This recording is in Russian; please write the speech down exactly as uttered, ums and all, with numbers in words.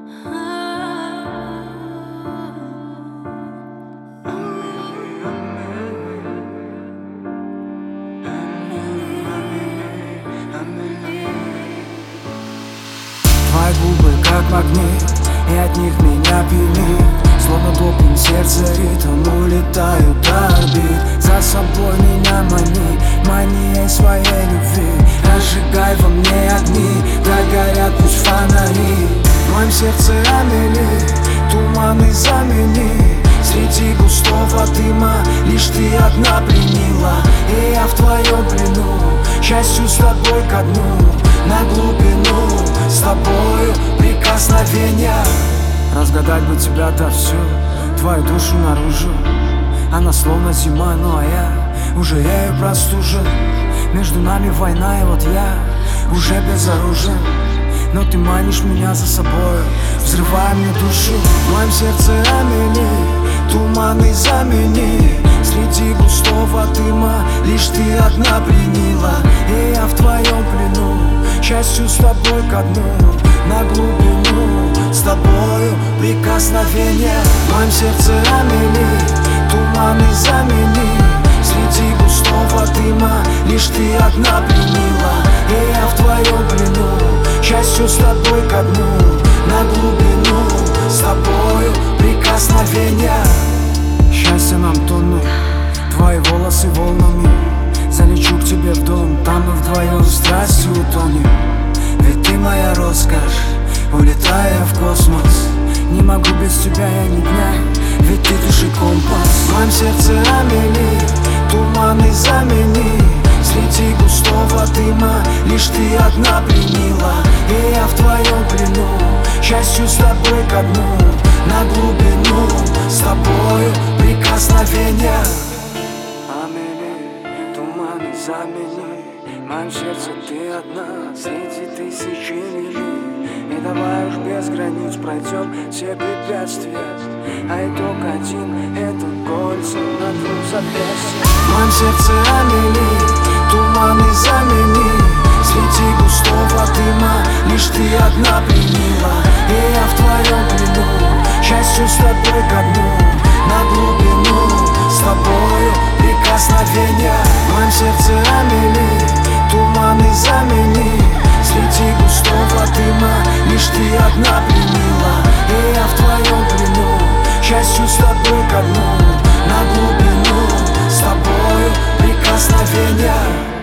Твои губы как магнит, и от них меня пьянит. Словно допинг сердце ритм, улетают орбит. За собой меня мани, манией своей любви. Разжигай во мне огни, да горят пусть фонари. В моем сердце Амели, туманы замени. Среди густого дыма лишь ты одна пленила. И я в твоем плену, счастью с тобой ко дну. На глубину, с тобою прикосновения. Разгадать бы тебя да всю, твою душу наружу. Она словно зима, ну а я уже ею простужен. Между нами война, и вот я уже безоружен. Но ты манишь меня за собой, взрывая мне душу. В моем сердце Амели, туманы замени. Среди густого дыма лишь ты одна пленила. И я в твоем плену, счастью с тобой ко дну. На глубину, с тобою прикосновения. В моем сердце Амели, туманы замени. Среди густого дыма лишь ты одна пленила. И я в твоем плену, счастью с тобой ко дну. На глубину, с тобою прикосновения. Счастье нам тонну, твои волосы волнами. Залечу к тебе в дом, там мы вдвоем страстью утонем. Ведь ты моя роскошь, улетая в космос. Не могу без тебя я ни дня, ведь ты души компас. В моем сердце Амели, туманы замени. Среди густого дыма лишь ты одна пленила. И я в твоем плену, счастью с тобой ко дну. На глубину, с тобою прикосновения. Амели, туманы замени. В моем сердце ты одна среди тысячи лилий. И давай уж без границ пройдем все препятствия. А итог один — это кольца на двух запястьях. В моем сердце Амели, туманы замени. Среди густого дыма лишь ты одна пленила. И я в твоем плену, счастью с тобой ко дну. На глубину, с тобою прикосновения. В моем сердце Амели, туманы замени. Среди густого дыма лишь ты одна пленила. И я в твоем плену, счастью с тобой ко дну. На глубину, с тобою прикосновения.